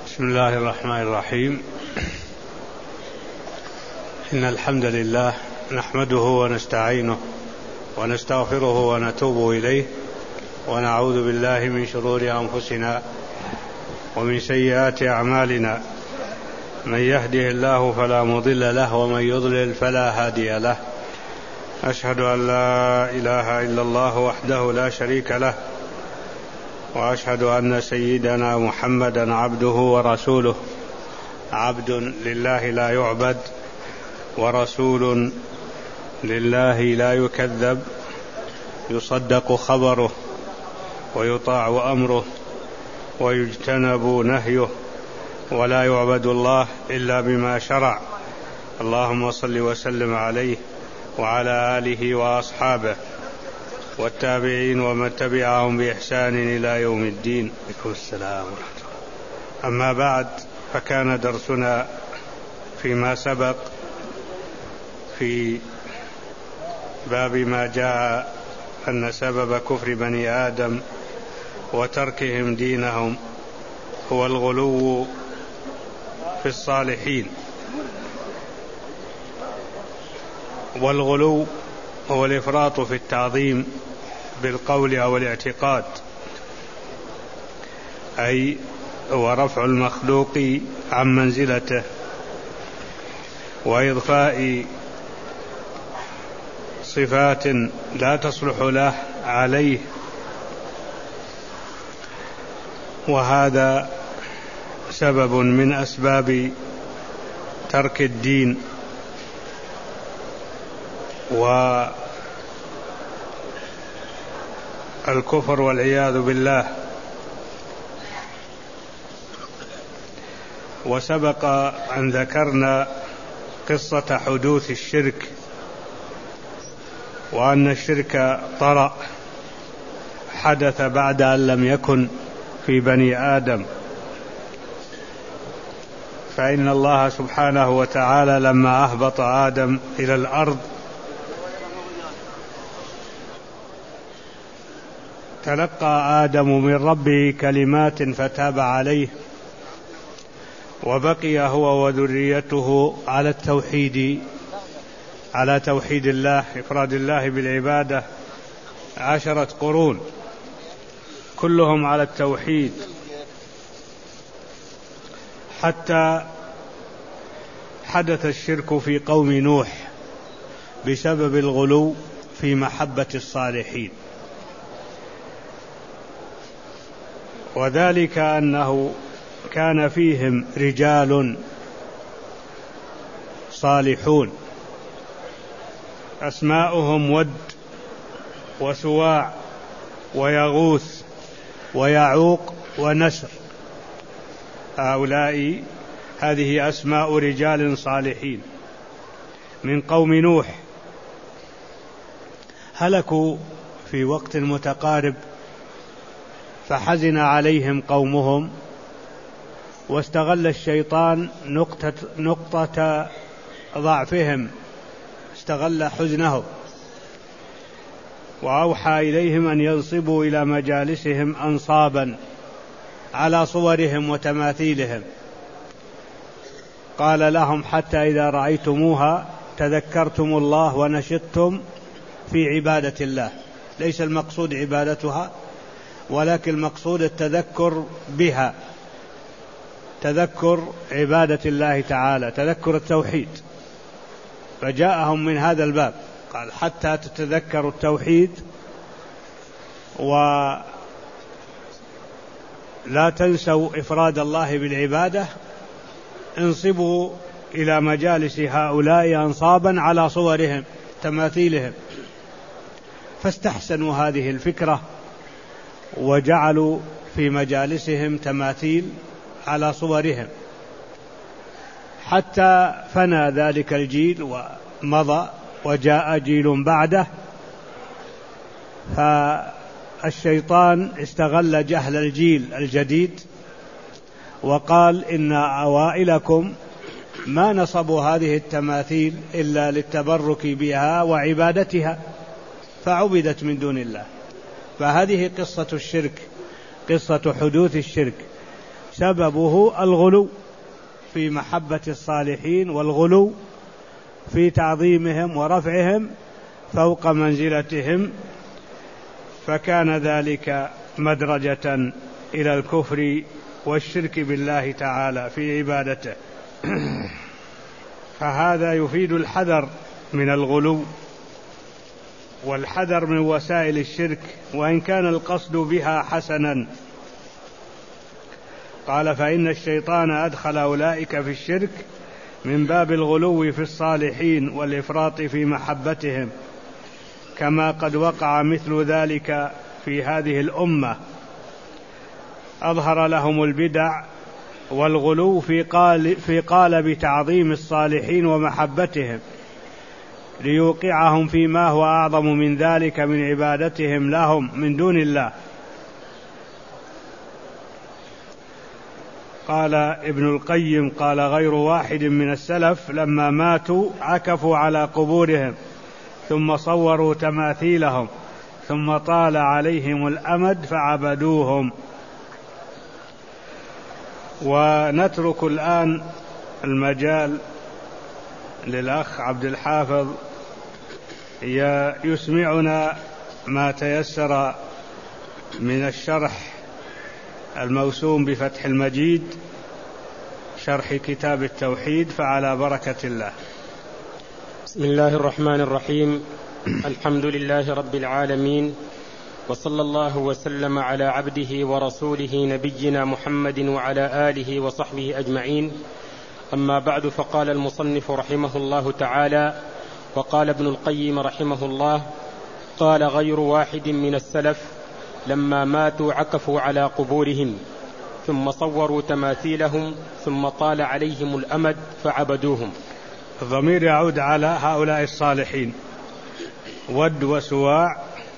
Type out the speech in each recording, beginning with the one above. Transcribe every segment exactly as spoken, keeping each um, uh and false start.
بسم الله الرحمن الرحيم. إن الحمد لله نحمده ونستعينه ونستغفره ونتوب إليه، ونعوذ بالله من شرور أنفسنا ومن سيئات أعمالنا. من يهده الله فلا مضل له ومن يضلل فلا هادي له. أشهد أن لا إله إلا الله وحده لا شريك له، وأشهد أن سيدنا محمدا عبده ورسوله، عبد لله لا يعبد ورسول لله لا يكذب، يصدق خبره ويطاع أمره ويجتنب نهيه، ولا يعبد الله إلا بما شرع. اللهم صل وسلم عليه وعلى آله وأصحابه والتابعين ومن تبعهم بإحسان إلى يوم الدين. السلام ورحمة الله. أما بعد، فكان درسنا فيما سبق في باب ما جاء أن سبب كفر بني آدم وتركهم دينهم هو الغلو في الصالحين. والغلو هو الإفراط في التعظيم بالقول أو الاعتقاد، أي هو رفع المخلوق عن منزلته وإضفاء صفات لا تصلح له عليه، وهذا سبب من أسباب ترك الدين والكفر والعياذ بالله. وسبق أن ذكرنا قصة حدوث الشرك، وأن الشرك طرأ حدث بعد أن لم يكن في بني آدم. فإن الله سبحانه وتعالى لما أهبط آدم إلى الأرض تلقى آدم من ربه كلمات فتاب عليه، وبقي هو وذريته على التوحيد على توحيد الله، إفراد الله بالعبادة، عشرة قرون كلهم على التوحيد، حتى حدث الشرك في قوم نوح بسبب الغلو في محبة الصالحين. وذلك أنه كان فيهم رجال صالحون أسماؤهم ود وسواع ويغوث ويعوق ونسر. هؤلاء هذه أسماء رجال صالحين من قوم نوح، هلكوا في وقت متقارب، فحزن عليهم قومهم، واستغل الشيطان نقطة, نقطة ضعفهم، استغل حزنهم، وأوحى إليهم أن ينصبوا إلى مجالسهم أنصابا على صورهم وتماثيلهم. قال لهم: حتى إذا رأيتموها تذكرتم الله ونشطتم في عبادة الله. ليس المقصود عبادتها، ولكن المقصود التذكر بها، تذكر عبادة الله تعالى، تذكر التوحيد. فجاءهم من هذا الباب، قال: حتى تتذكروا التوحيد ولا تنسوا إفراد الله بالعبادة، انصبوا إلى مجالس هؤلاء أنصابا على صورهم تماثيلهم. فاستحسنوا هذه الفكرة وجعلوا في مجالسهم تماثيل على صورهم، حتى فنى ذلك الجيل ومضى، وجاء جيل بعده. فالشيطان استغل جهل الجيل الجديد وقال: إن أوائلكم ما نصبوا هذه التماثيل إلا للتبرك بها وعبادتها، فعبدت من دون الله. فهذه قصة الشرك، قصة حدوث الشرك. سببه الغلو في محبة الصالحين والغلو في تعظيمهم ورفعهم فوق منزلتهم، فكان ذلك مدرجة إلى الكفر والشرك بالله تعالى في عبادته. فهذا يفيد الحذر من الغلو والحذر من وسائل الشرك، وإن كان القصد بها حسنا. قال: فإن الشيطان أدخل أولئك في الشرك من باب الغلو في الصالحين والإفراط في محبتهم، كما قد وقع مثل ذلك في هذه الأمة. أظهر لهم البدع والغلو في قال في قالب تعظيم الصالحين ومحبتهم، ليوقعهم فيما هو أعظم من ذلك من عبادتهم لهم من دون الله. قال ابن القيم: قال غير واحد من السلف لما ماتوا عكفوا على قبورهم ثم صوروا تماثيلهم ثم طال عليهم الأمد فعبدوهم. ونترك الآن المجال للأخ عبد الحافظ يسمعنا ما تيسر من الشرح الموسوم بفتح المجيد، شرح كتاب التوحيد، فعلى بركة الله. بسم الله الرحمن الرحيم. الحمد لله رب العالمين، وصلى الله وسلم على عبده ورسوله نبينا محمد وعلى آله وصحبه أجمعين. أما بعد، فقال المصنف رحمه الله تعالى: وقال ابن القيم رحمه الله: قال غير واحد من السلف لما ماتوا عكفوا على قبورهم ثم صوروا تماثيلهم ثم طال عليهم الأمد فعبدوهم. الضمير يعود على هؤلاء الصالحين، ود وسواع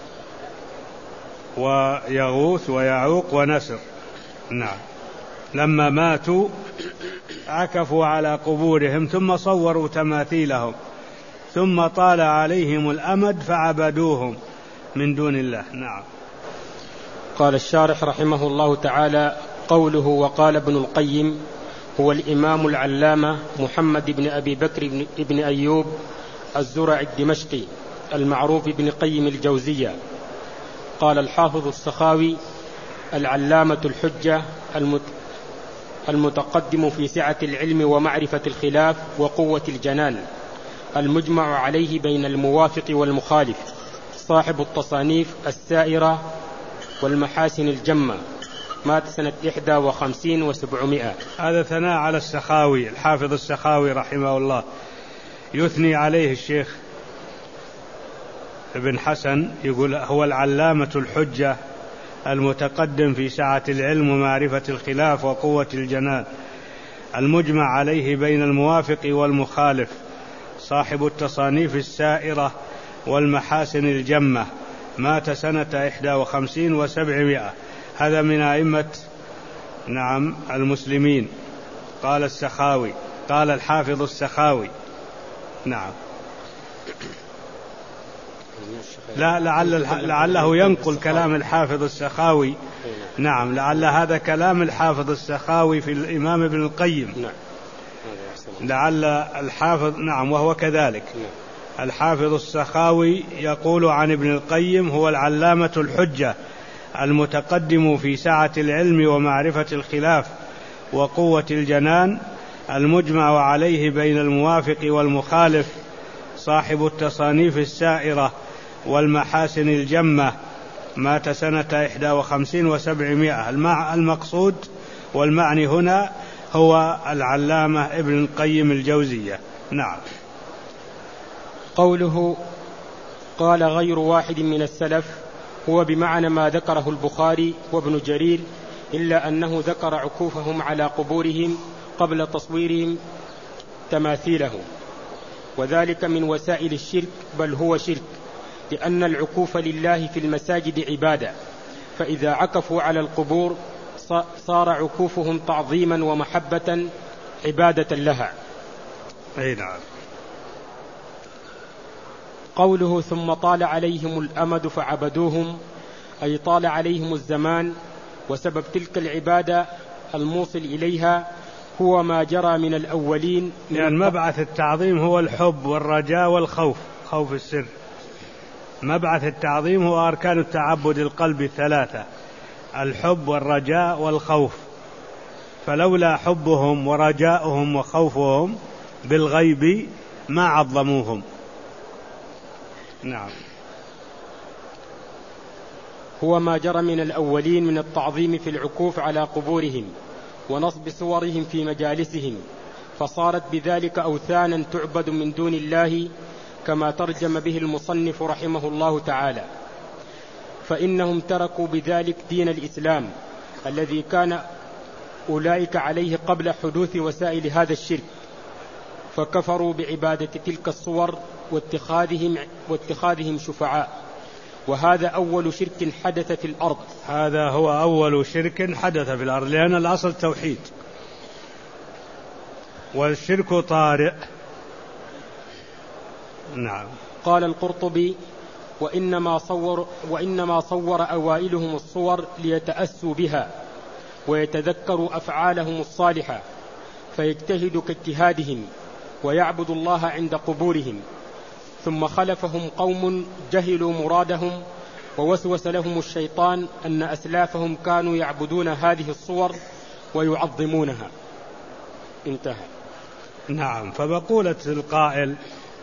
ويغوث ويعوق ونسر. نعم. لما ماتوا عكفوا على قبورهم ثم صوروا تماثيلهم ثم طال عليهم الأمد فعبدوهم من دون الله. نعم. قال الشارح رحمه الله تعالى: قوله وقال ابن القيم هو الإمام العلامة محمد بن أبي بكر بن أيوب الزرعي الدمشقي المعروف بن قيم الجوزية. قال الحافظ السخاوي: العلامة الحجة المتقدم في سعة العلم ومعرفة الخلاف وقوة الجنان، المجمع عليه بين الموافق والمخالف، صاحب التصانيف السائرة والمحاسن الجمة، مات سنة إحدى وخمسين وسبعمائة. هذا ثناء على السخاوي، الحافظ السخاوي رحمه الله، يثني عليه الشيخ ابن حسن، يقول هو العلامة الحجة المتقدم في سعة العلم ومعرفة الخلاف وقوة الجنان، المجمع عليه بين الموافق والمخالف، صاحب التصانيف السائرة والمحاسن الجمة، مات سنة إحدى وخمسين وسبعمائة. هذا من أئمة نعم المسلمين. قال السخاوي، قال الحافظ السخاوي. نعم. لا لعل لعله ينقل كلام الحافظ السخاوي. نعم، لعل هذا كلام الحافظ السخاوي في الإمام ابن القيم. لعل الحافظ نعم وهو كذلك. الحافظ السخاوي يقول عن ابن القيم هو العلامة الحجة المتقدم في سعة العلم ومعرفة الخلاف وقوة الجنان، المجمع عليه بين الموافق والمخالف، صاحب التصانيف السائرة والمحاسن الجمة، مات سنة إحدى وخمسين وسبعمائة. المقصود والمعني هنا هو العلامة ابن القيم الجوزية. نعم. قوله قال غير واحد من السلف هو بمعنى ما ذكره البخاري وابن جرير، إلا أنه ذكر عكوفهم على قبورهم قبل تصويرهم تماثيلهم، وذلك من وسائل الشرك، بل هو شرك، لأن العكوف لله في المساجد عبادة، فإذا عكفوا على القبور صار عكوفهم تعظيما ومحبة عبادة لها. أي نعم. قوله ثم طال عليهم الأمد فعبدوهم، أي طال عليهم الزمان، وسبب تلك العبادة الموصل إليها هو ما جرى من الأولين. يعني مبعث التعظيم هو الحب والرجاء والخوف، خوف السر. مبعث التعظيم هو أركان التعبد القلب الثلاثة: الحب والرجاء والخوف. فلولا حبهم ورجاؤهم وخوفهم بالغيب ما عظموهم. نعم. هو ما جرى من الأولين من التعظيم في العكوف على قبورهم ونصب صورهم في مجالسهم، فصارت بذلك أوثانا تعبد من دون الله، كما ترجم به المصنف رحمه الله تعالى. فإنهم تركوا بذلك دين الإسلام الذي كان أولئك عليه قبل حدوث وسائل هذا الشرك، فكفروا بعبادة تلك الصور واتخاذهم, واتخاذهم شفعاء. وهذا أول شرك حدث في الأرض. هذا هو أول شرك حدث في الأرض، لأن الأصل توحيد، والشرك طارئ. نعم. قال القرطبي: وإنما صور, وإنما صور أوائلهم الصور ليتأسوا بها ويتذكروا أفعالهم الصالحة، فيجتهدوا كاجتهادهم ويعبدوا الله عند قبورهم. ثم خلفهم قوم جهلوا مرادهم، ووسوس لهم الشيطان أن أسلافهم كانوا يعبدون هذه الصور ويعظمونها. انتهى. نعم. فمقولة القائل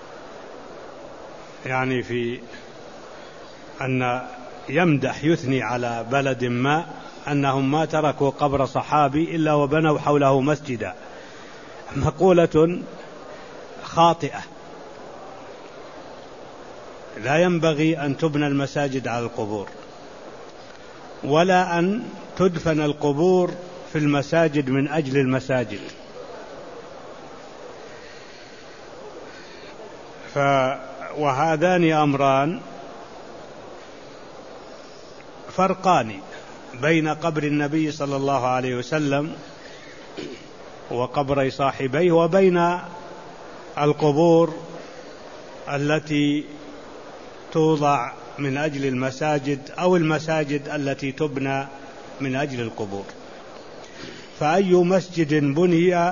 يعني في أن يمدح يثني على بلد ما أنهم ما تركوا قبر صحابي إلا وبنوا حوله مسجدا، مقولة خاطئة. لا ينبغي أن تبنى المساجد على القبور، ولا أن تدفن القبور في المساجد من أجل المساجد. ف وهذان أمران فرقان بين قبر النبي صلى الله عليه وسلم وقبر صاحبيه، وبين القبور التي توضع من أجل المساجد أو المساجد التي تبنى من أجل القبور. فأي مسجد بني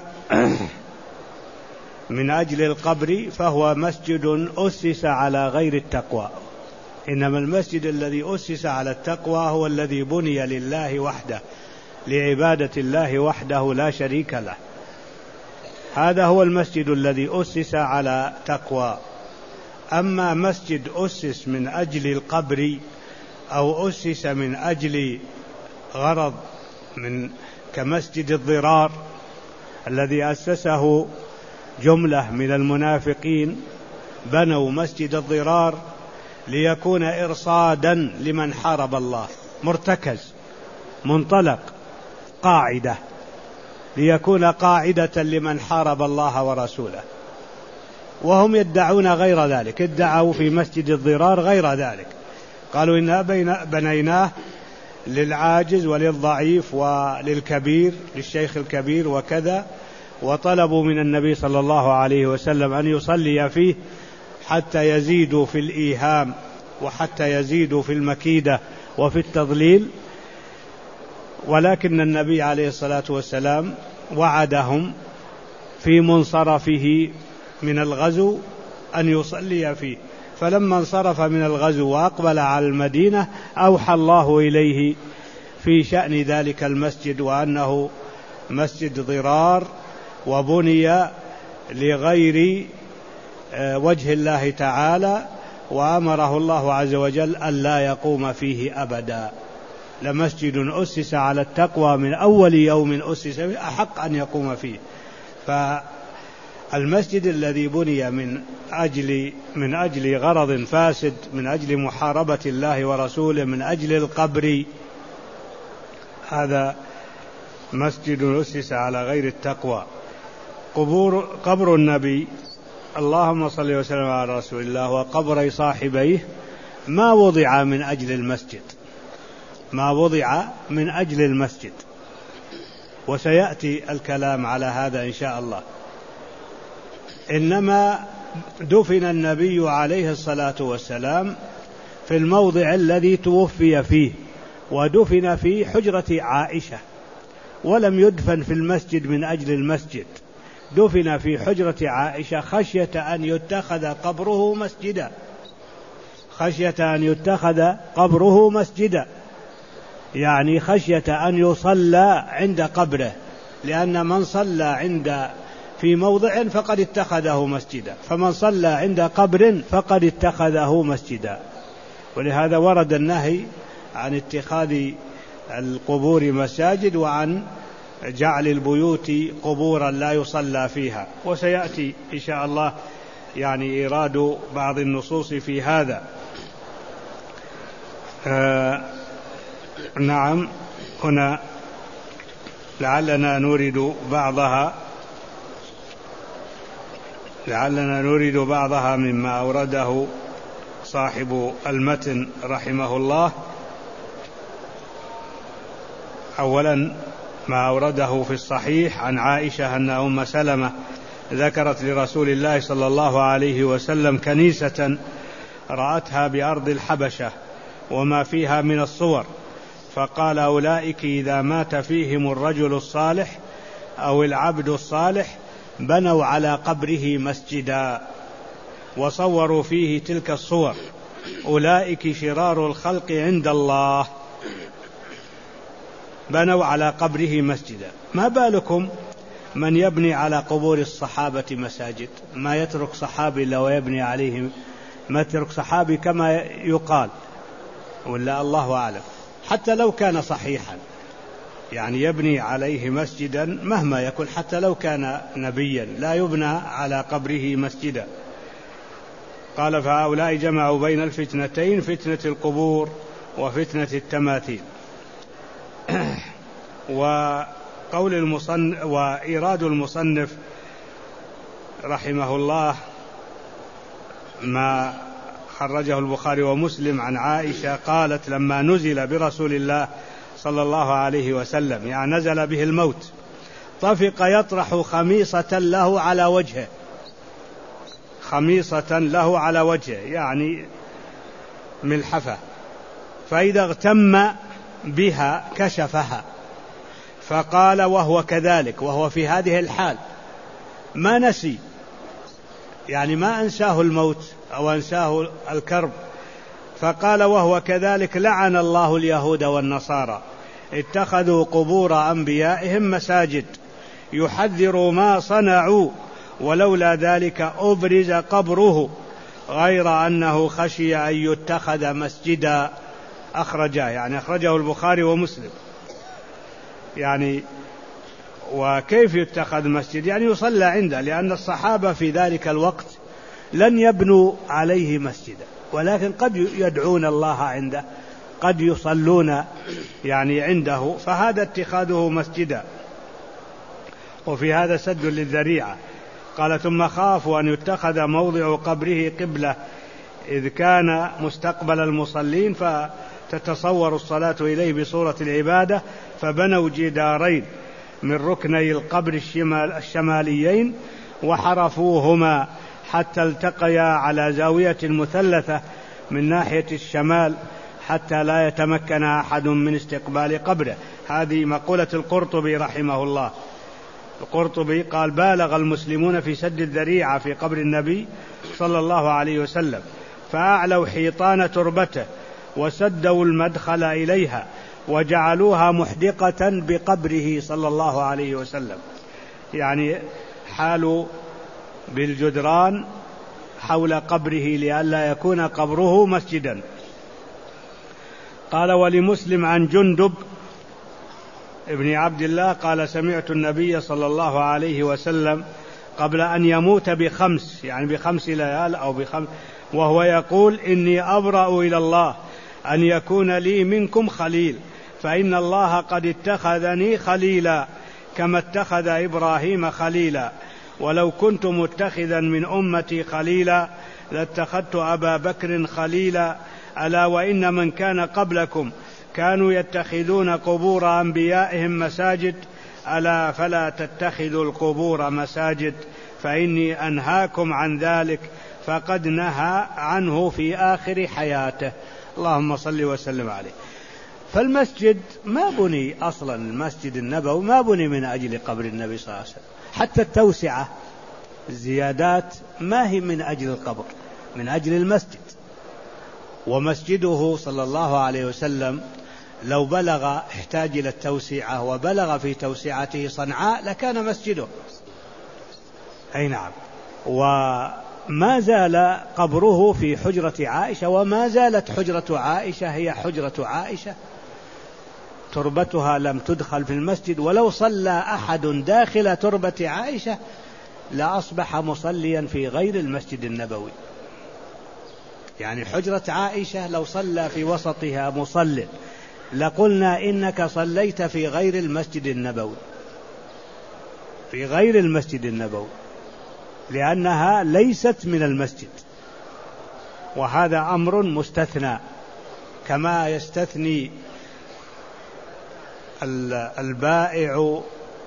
من أجل القبر فهو مسجد أسس على غير التقوى، إنما المسجد الذي أسس على التقوى هو الذي بني لله وحده، لعبادة الله وحده لا شريك له. هذا هو المسجد الذي أسس على تقوى. أما مسجد أسس من أجل القبر أو أسس من أجل غرض من كمسجد الضرار الذي أسسه جملة من المنافقين، بنوا مسجد الضرار ليكون إرصادا لمن حارب الله، مرتكز منطلق قاعدة، ليكون قاعدة لمن حارب الله ورسوله. وهم يدعون غير ذلك، ادعوا في مسجد الضرار غير ذلك، قالوا إننا بنيناه للعاجز وللضعيف وللكبير، للشيخ الكبير وكذا، وطلبوا من النبي صلى الله عليه وسلم أن يصلي فيه حتى يزيدوا في الإيهام وحتى يزيدوا في المكيدة وفي التضليل. ولكن النبي عليه الصلاة والسلام وعدهم في منصرفه من الغزو أن يصلي فيه، فلما انصرف من الغزو وأقبل على المدينة أوحى الله إليه في شأن ذلك المسجد وأنه مسجد ضرار وبني لغير وجه الله تعالى، وأمره الله عز وجل أن لا يقوم فيه أبدا. لمسجد أسس على التقوى من أول يوم أسس فيه أحق أن يقوم فيه. فالمسجد الذي بني من أجل من أجل غرض فاسد، من أجل محاربة الله ورسوله، من أجل القبر، هذا مسجد أسس على غير التقوى. قبور قبر النبي اللهم صل وسلم على رسول الله وقبر صاحبيه ما وضع من أجل المسجد، ما وضع من أجل المسجد، وسيأتي الكلام على هذا إن شاء الله. إنما دفن النبي عليه الصلاة والسلام في الموضع الذي توفي فيه، ودفن في حجرة عائشة ولم يدفن في المسجد من أجل المسجد، دفن في حجرة عائشة خشية أن يتخذ قبره مسجدا، خشية أن يتخذ قبره مسجدا، يعني خشية أن يصلى عند قبره، لأن من صلى عند في موضع فقد اتخذه مسجدا، فمن صلى عند قبر فقد اتخذه مسجدا. ولهذا ورد النهي عن اتخاذ القبور مساجد وعن جعل البيوت قبورا لا يصلى فيها، وسيأتي إن شاء الله يعني إيراد بعض النصوص في هذا. آه نعم، هنا لعلنا نورد بعضها لعلنا نورد بعضها مما أورده صاحب المتن رحمه الله. أولا ما أورده في الصحيح عن عائشة أن أم سلمة ذكرت لرسول الله صلى الله عليه وسلم كنيسة رأتها بأرض الحبشة وما فيها من الصور، فقال: أولئك إذا مات فيهم الرجل الصالح أو العبد الصالح بنوا على قبره مسجدا وصوروا فيه تلك الصور، أولئك شرار الخلق عند الله، بنوا على قبره مسجدا. ما بالكم من يبني على قبور الصحابة مساجد؟ ما يترك صحابي إلا ويبني عليهم، ما يترك صحابي كما يقال، ولا الله أعلم، حتى لو كان صحيحا، يعني يبني عليه مسجدا مهما يكون، حتى لو كان نبيا لا يبنى على قبره مسجدا. قال: فهؤلاء جمعوا بين الفتنتين، فتنة القبور وفتنة التماثيل. وقول المصنف وإيراد المصنف رحمه الله ما خرجه البخاري ومسلم عن عائشة قالت: لما نزل برسول الله صلى الله عليه وسلم، يعني نزل به الموت، طفق يطرح خميصة له على وجهه، خميصة له على وجهه يعني ملحفة، فإذا اغتم بها كشفها، فقال وهو كذلك، وهو في هذه الحال ما نسي، يعني ما أنساه الموت أو أنساه الكرب، فقال وهو كذلك: لعن الله اليهود والنصارى اتخذوا قبور أنبيائهم مساجد، يحذر ما صنعوا، ولولا ذلك أبرز قبره، غير أنه خشي أن يتخذ مسجدا. أخرجه، يعني أخرجه البخاري ومسلم. يعني وكيف يتخذ مسجد؟ يعني يصلى عنده، لأن الصحابة في ذلك الوقت لن يبنوا عليه مسجدا، ولكن قد يدعون الله عنده، قد يصلون يعني عنده، فهذا اتخاذه مسجدا، وفي هذا سد للذريعة. قال: ثم خافوا أن يتخذ موضع قبره قبلة، إذ كان مستقبل المصلين فتتصور الصلاة إليه بصورة العبادة، فبنوا جدارين من ركني القبر الشمال الشماليين وحرفوهما حتى التقيا على زاوية مثلثة من ناحية الشمال، حتى لا يتمكن أحد من استقبال قبره. هذه مقولة القرطبي رحمه الله. القرطبي قال: بالغ المسلمون في سد الذريعة في قبر النبي صلى الله عليه وسلم، فأعلوا حيطان تربته وسدوا المدخل إليها وجعلوها محدقة بقبره صلى الله عليه وسلم، يعني حالوا بالجدران حول قبره لئلا يكون قبره مسجدا. قال: ولمسلم عن جندب ابن عبد الله قال: سمعت النبي صلى الله عليه وسلم قبل أن يموت بخمس، يعني بخمس ليال أو بخمس، وهو يقول: إني أبرأ إلى الله أن يكون لي منكم خليل، فإن الله قد اتخذني خليلا كما اتخذ إبراهيم خليلا، ولو كنت متخذا من أمتي خليلا لاتخذت أبا بكر خليلا، ألا وإن من كان قبلكم كانوا يتخذون قبور أنبيائهم مساجد، ألا فلا تتخذوا القبور مساجد، فإني أنهاكم عن ذلك، فقد نهى عنه في آخر حياته. اللهم صل وسلم عليه. فالمسجد ما بني أصلا، المسجد النبوي ما بني من أجل قبر النبي صلى الله عليه وسلم، حتى التوسعة الزيادات ما هي من أجل القبر، من أجل المسجد. ومسجده صلى الله عليه وسلم لو بلغ احتاج إلى التوسعة وبلغ في توسعته صنعاء لكان مسجده. أي نعم. وما زال قبره في حجرة عائشة، وما زالت حجرة عائشة هي حجرة عائشة، تربتها لم تدخل في المسجد، ولو صلى أحد داخل تربة عائشة لأصبح مصليا في غير المسجد النبوي. يعني حجرة عائشة لو صلى في وسطها مصل لقلنا إنك صليت في غير المسجد النبوي، في غير المسجد النبوي، لأنها ليست من المسجد. وهذا أمر مستثنى، كما يستثني البائع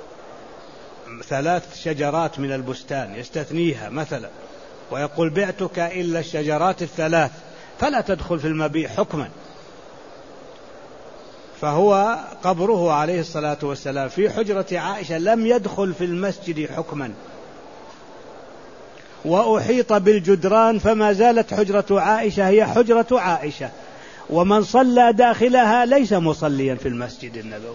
ثلاث شجرات من البستان، يستثنيها مثلا ويقول بعتك إلا الشجرات الثلاث، فلا تدخل في المبيع حكما. فهو قبره عليه الصلاة والسلام في حجرة عائشة لم يدخل في المسجد حكما، وأحيط بالجدران، فما زالت حجرة عائشة هي حجرة عائشة، ومن صلى داخلها ليس مصليا في المسجد النبوي.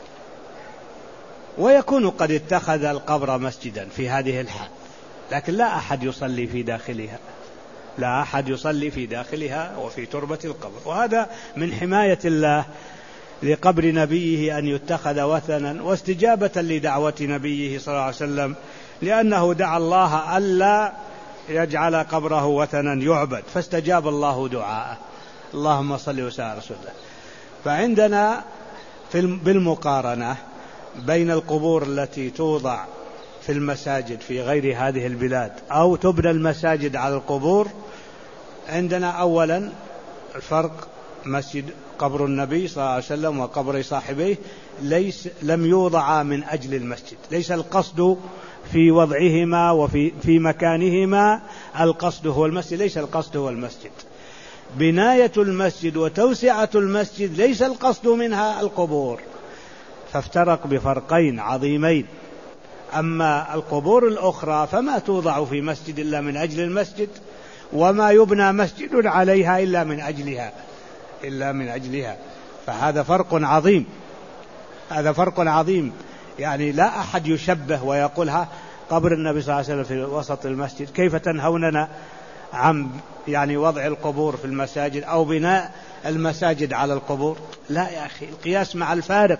ويكون قد اتخذ القبر مسجدا في هذه الحال، لكن لا أحد يصلي في داخلها، لا أحد يصلي في داخلها وفي تربة القبر. وهذا من حماية الله لقبر نبيه أن يتخذ وثنا، واستجابة لدعوة نبيه صلى الله عليه وسلم، لأنه دعا الله ألا يجعل قبره وثنا يعبد، فاستجاب الله دعاءه. اللهم صل وسلم على رسول الله. فعندنا في بالمقارنة بين القبور التي توضع في المساجد في غير هذه البلاد أو تبنى المساجد على القبور، عندنا أولا الفرق، مسجد قبر النبي صلى الله عليه وسلم وقبر صاحبيه ليس لم يوضع من أجل المسجد، ليس القصد في وضعهما وفي في مكانهما القصد هو المسجد، ليس القصد هو المسجد. بناية المسجد وتوسعة المسجد ليس القصد منها القبور، فافترق بفرقين عظيمين. أما القبور الأخرى فما توضع في مسجد إلا من أجل المسجد، وما يبنى مسجد عليها إلا من أجلها إلا من أجلها فهذا فرق عظيم، هذا فرق عظيم. يعني لا أحد يشبه ويقولها قبر النبي صلى الله عليه وسلم في وسط المسجد، كيف تنهوننا عن يعني وضع القبور في المساجد أو بناء المساجد على القبور؟ لا يا أخي، القياس مع الفارق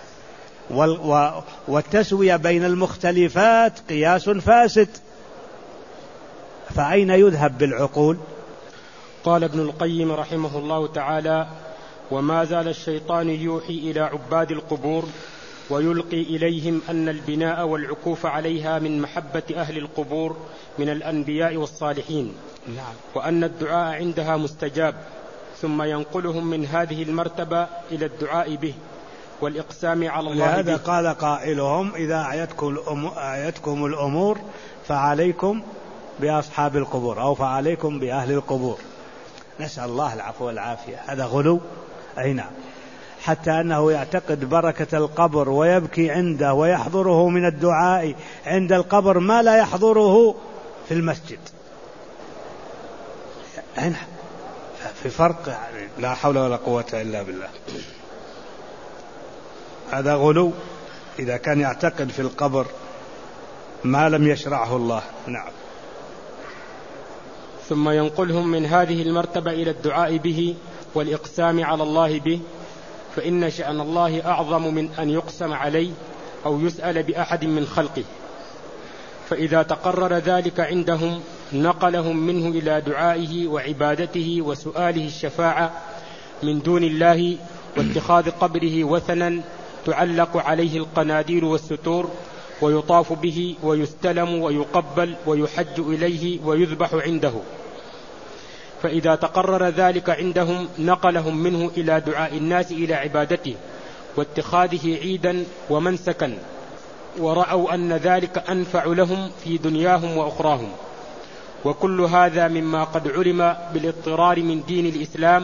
والتسوية بين المختلفات قياس فاسد، فأين يذهب بالعقول؟ قال ابن القيم رحمه الله تعالى: وما زال الشيطان يوحي إلى عباد القبور ويلقي إليهم أن البناء والعكوف عليها من محبة أهل القبور من الأنبياء والصالحين، نعم. وأن الدعاء عندها مستجاب، ثم ينقلهم من هذه المرتبة إلى الدعاء به والإقسام على الله به. لهذا قال قائلهم: إذا أعيتكم الأمور فعليكم بأصحاب القبور أو فعليكم بأهل القبور. نسأل الله العفو والعافية. هذا غلو. أي نعم. حتى أنه يعتقد بركة القبر ويبكي عنده ويحضره من الدعاء عند القبر ما لا يحضره في المسجد. أي نعم. في فرق، يعني لا حول ولا قوة إلا بالله. هذا غلو إذا كان يعتقد في القبر ما لم يشرعه الله. نعم. ثم ينقلهم من هذه المرتبة إلى الدعاء به والإقسام على الله به، فإن شأن الله أعظم من أن يقسم عليه أو يسأل بأحد من خلقه. فإذا تقرر ذلك عندهم نقلهم منه إلى دعائه وعبادته وسؤاله الشفاعة من دون الله، واتخاذ قبره وثنا تعلق عليه القناديل والستور، ويطاف به ويستلم ويقبل ويحج إليه ويذبح عنده. فإذا تقرر ذلك عندهم نقلهم منه إلى دعاء الناس إلى عبادته واتخاذه عيدا ومنسكا، ورأوا أن ذلك أنفع لهم في دنياهم وأخراهم. وكل هذا مما قد علم بالاضطرار من دين الإسلام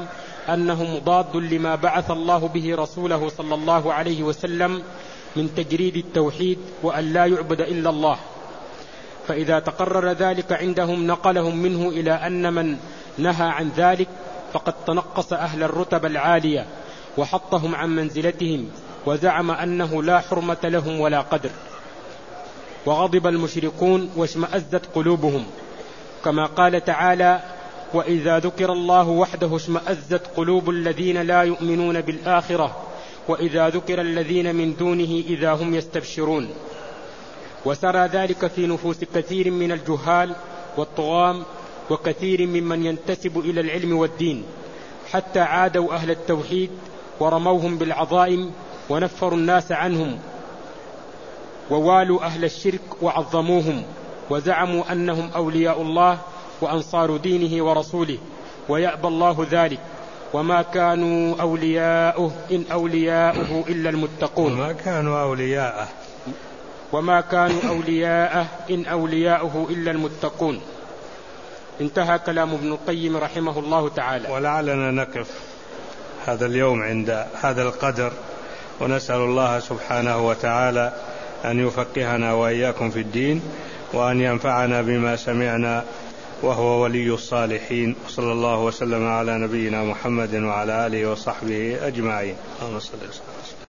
أنه مضاد لما بعث الله به رسوله صلى الله عليه وسلم من تجريد التوحيد وأن لا يعبد إلا الله. فإذا تقرر ذلك عندهم نقلهم منه إلى أن من نهى عن ذلك فقد تنقص أهل الرتب العالية وحطهم عن منزلتهم، وزعم أنه لا حرمة لهم ولا قدر. وغضب المشركون واشمأزت قلوبهم، كما قال تعالى: وإذا ذكر الله وحده اشمأزت قلوب الذين لا يؤمنون بالآخرة وإذا ذكر الذين من دونه إذا هم يستبشرون. وسرى ذلك في نفوس كثير من الجهال والطغام وكثير ممن ينتسب إلى العلم والدين، حتى عادوا أهل التوحيد ورموهم بالعظائم ونفروا الناس عنهم، ووالوا أهل الشرك وعظموهم، وزعموا أنهم أولياء الله وأنصار دينه ورسوله، ويأبى الله ذلك. وما كانوا أولياؤه إن أولياؤه إلا المتقون وما كانوا أولياءه وما كانوا أولياءه إن أولياؤه إلا المتقون. انتهى كلام ابن القيم رحمه الله تعالى. ولعلنا نقف هذا اليوم عند هذا القدر، ونسأل الله سبحانه وتعالى أن يفقهنا وإياكم في الدين، وأن ينفعنا بما سمعنا، وهو ولي الصالحين. صلى الله وسلم على نبينا محمد وعلى آله وصحبه أجمعين. اللهم صل وسلم.